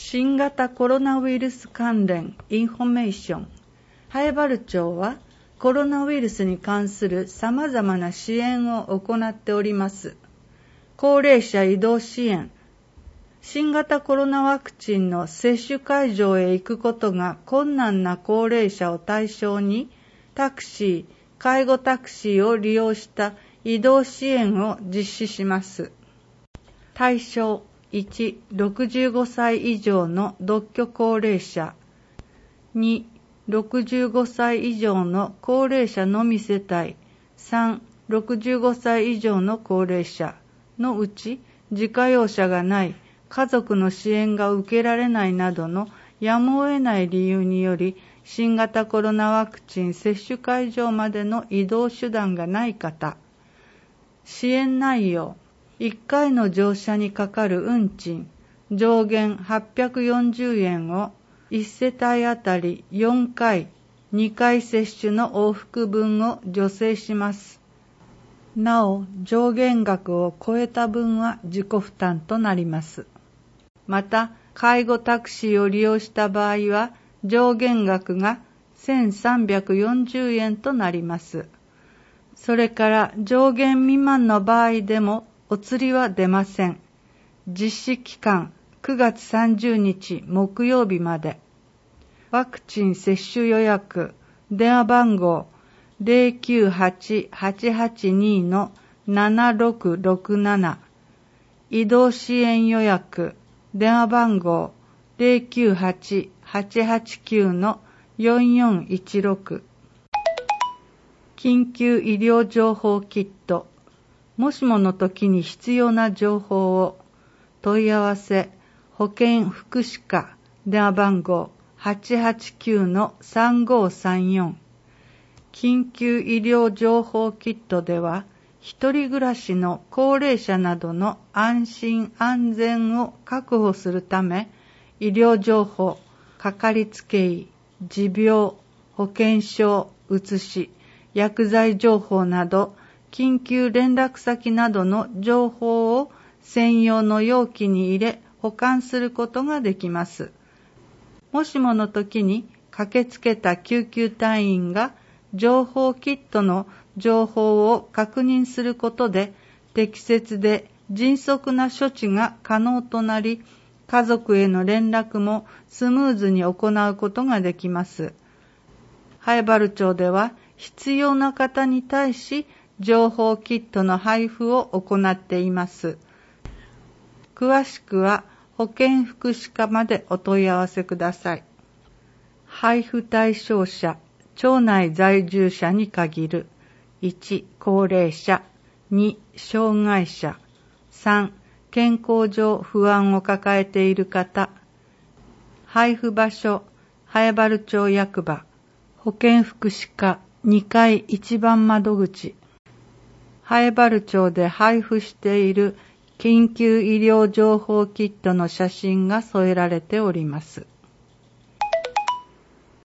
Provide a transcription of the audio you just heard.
新型コロナウイルス関連インフォメーション。南原町はコロナウイルスに関するさまざまな支援を行っております。高齢者移動支援。新型コロナワクチンの接種会場へ行くことが困難な高齢者を対象に、タクシー、介護タクシーを利用した移動支援を実施します。対象1、65歳以上の独居高齢者。2、65歳以上の高齢者のみ世帯。3、65歳以上の高齢者のうち、自家用車がない、家族の支援が受けられないなどのやむを得ない理由により、新型コロナワクチン接種会場までの移動手段がない方。支援内容。1回の乗車にかかる運賃、上限840円を1世帯あたり4回、2回接種の往復分を助成します。なお、上限額を超えた分は自己負担となります。また、介護タクシーを利用した場合は、上限額が1340円となります。それから上限未満の場合でもお釣りは出ません。実施期間9月30日木曜日まで。ワクチン接種予約、電話番号 098-882-7667。移動支援予約、電話番号 098-889-4416。緊急医療情報キット。もしもの時に必要な情報を。問い合わせ、保健福祉課、電話番号 889-3534。緊急医療情報キットでは、一人暮らしの高齢者などの安心安全を確保するため、医療情報、かかりつけ医、持病、保険証、写し、薬剤情報など、緊急連絡先などの情報を専用の容器に入れ保管することができます。もしもの時に駆けつけた救急隊員が情報キットの情報を確認することで適切で迅速な処置が可能となり、家族への連絡もスムーズに行うことができます。南原町では必要な方に対し情報キットの配布を行っています。詳しくは保健福祉課までお問い合わせください。配布対象者、町内在住者に限る。1、高齢者。2、障害者。3、健康上不安を抱えている方。配布場所、南原町役場。保健福祉課2階1番窓口。南原町で配布している緊急医療情報キットの写真が添えられております。